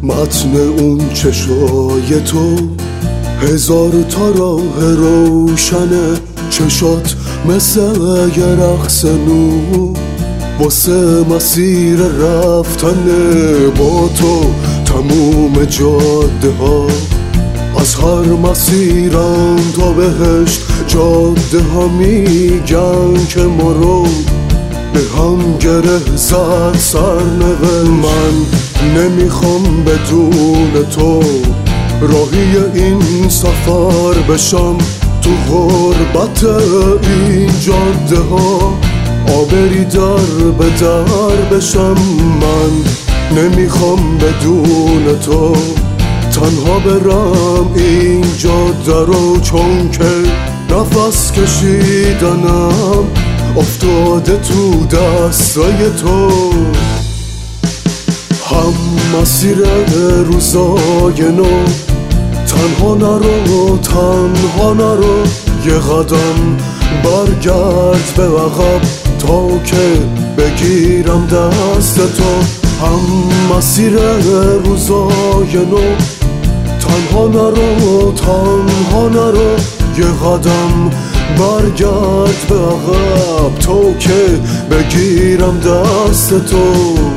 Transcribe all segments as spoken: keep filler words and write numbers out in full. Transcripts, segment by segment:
متن اون چشای تو هزار تا راه روشنه، چشات مثل یه رقص نور واسه مسیر رفتنه. با تو تموم جاده ها، از هر مسیرم تا بهشت جاده ها میگن که ما رو به هم گره زد سرنوشت. من نمیخوام بدون تو راهی این سفر بشم، تو غربت این جاده ها آبری در به در بشم. من نمیخوام بدون تو تنها برم این جاده رو، چون که نفس کشیدنم افتاده تو دستای تو. هم مسیر روزای نو، تنها نرو تنها نرو، یه قدم برگرد به عقب تا که بگیرم دست تو. هم مسیر روزای نو، تنها نرو تنها نرو، یه قدم برگرد به عقب تا که بگیرم دست تو.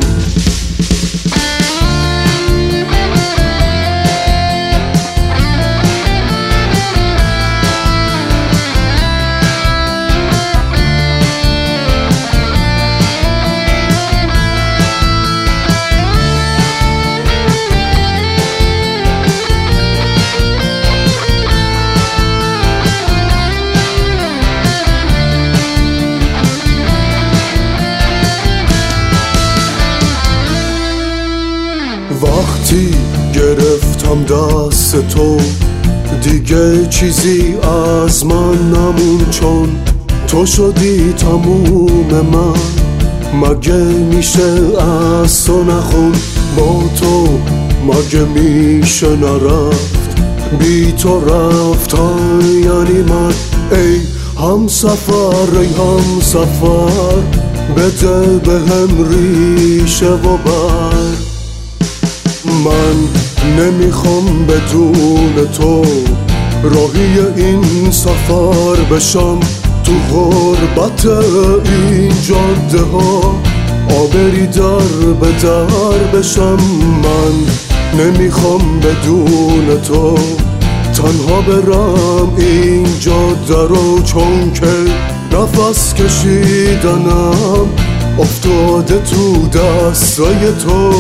وقتی گرفتم دست تو دیگه چیزی از من نمون، چون تو شدی تموم من. مگه میشه از تو نخون با تو، مگه میشه نرفت بی تو رفتن یعنی من. ای هم سفر ای هم سفر، بده به هم ریشه و بر. من نمیخوام بدون تو راهی این سفر بشم، تو غربت این جاده ها آبری در به در بشم. من نمیخوام بدون تو تنها برم این جاده رو، چون که نفس کشیدنم افتاده تو دستای تو.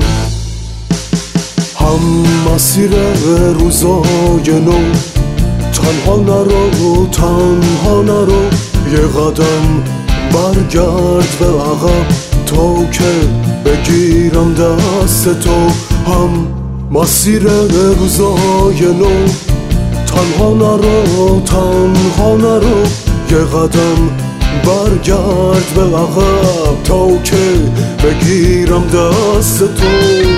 هم مسیر روزای نو، تنها نرو تنها نرو، یه قدم برگرد به عقب تا که بگیرم دست تو. هم مسیر روزای نو، تنها نرو تنها نرو، یه قدم برگرد به عقب تا که بگیرم دست تو.